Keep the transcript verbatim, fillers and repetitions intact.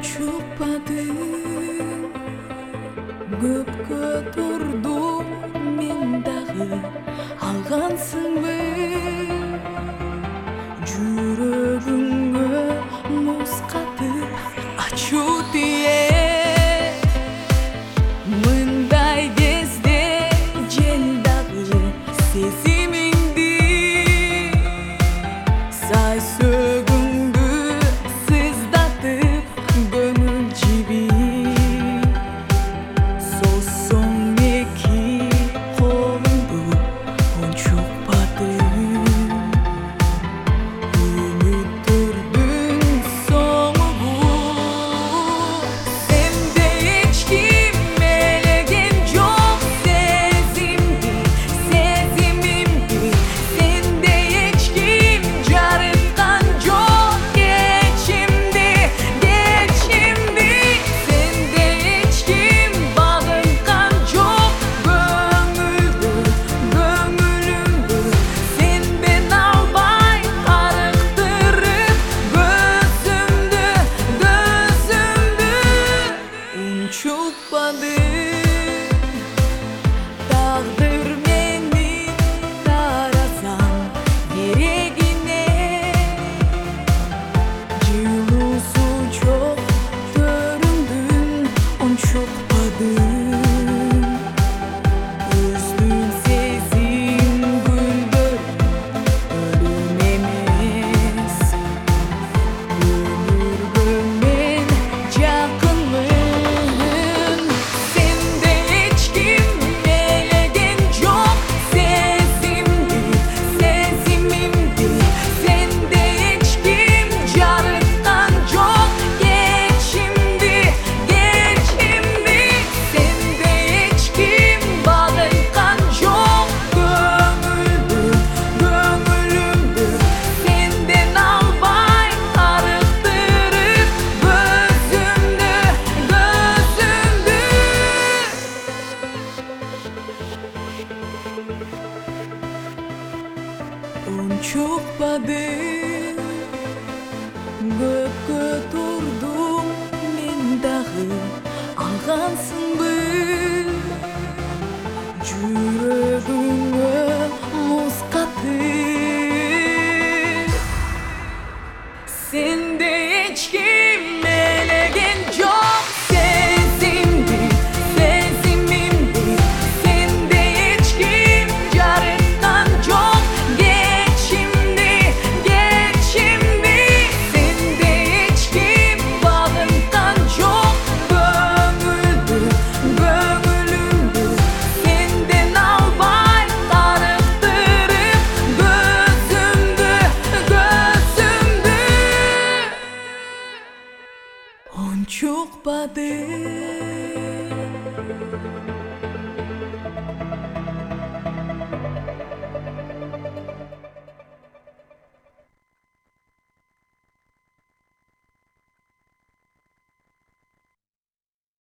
Unutmadım, көпкө турдум мен дагы алгансыңбы жүрөгүңгө муз катып ачуу тие мындай кезде жел дагы сезимиңди сай сөгүңдү сыздатып көңүл жиби Taqdir meni tarasam yerегине жылуусу жок төрүңдүн унчукпадым өздүн сезим гүлдөрүн өлүм эмес өмүргө мен жакынмын Unutmadım, көпкө турдум мен дагы алгансыңбы жүрөгүңгө муз катып сенде эч ким элеген жок сезимди сезимимди сенде эч ким жарыткан жок Unutmadım